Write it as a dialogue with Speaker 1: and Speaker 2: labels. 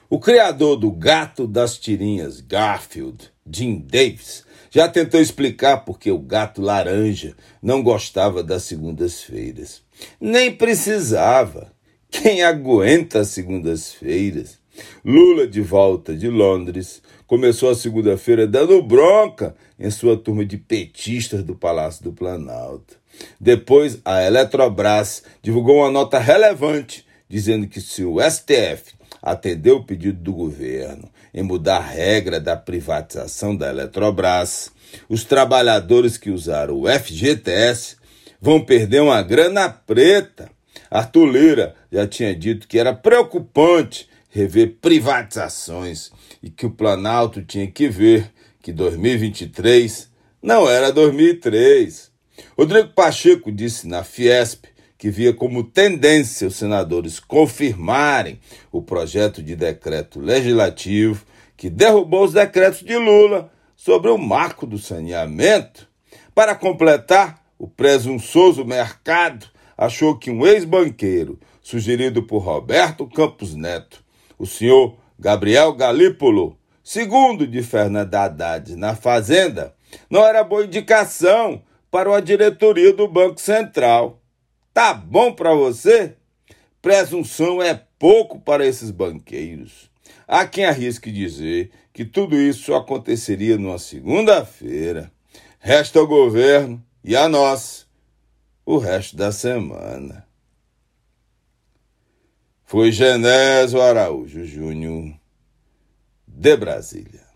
Speaker 1: O criador do Gato das Tirinhas, Garfield, Jim Davis, já tentou explicar por que o gato laranja não gostava das segundas-feiras. Nem precisava. Quem aguenta as segundas-feiras? Lula, de volta de Londres, começou a segunda-feira dando bronca em sua turma de petistas do Palácio do Planalto. Depois, a Eletrobras divulgou uma nota relevante, dizendo que se o STF atendeu o pedido do governo em mudar a regra da privatização da Eletrobras, os trabalhadores que usaram o FGTS vão perder uma grana preta. Arthur Lira já tinha dito que era preocupante rever privatizações e que o Planalto tinha que ver que 2023 não era 2003. Rodrigo Pacheco disse na Fiesp que via como tendência os senadores confirmarem o projeto de decreto legislativo que derrubou os decretos de Lula sobre o marco do saneamento. Para completar, o presunçoso mercado achou que um ex-banqueiro, sugerido por Roberto Campos Neto, o senhor Gabriel Galípolo, segundo de Fernando Haddad na Fazenda, não era boa indicação para uma diretoria do Banco Central. Tá bom para você? Presunção é pouco para esses banqueiros. Há quem arrisque dizer que tudo isso só aconteceria numa segunda-feira. Resta ao governo e a nós o resto da semana. Foi Genésio Araújo Júnior, de Brasília.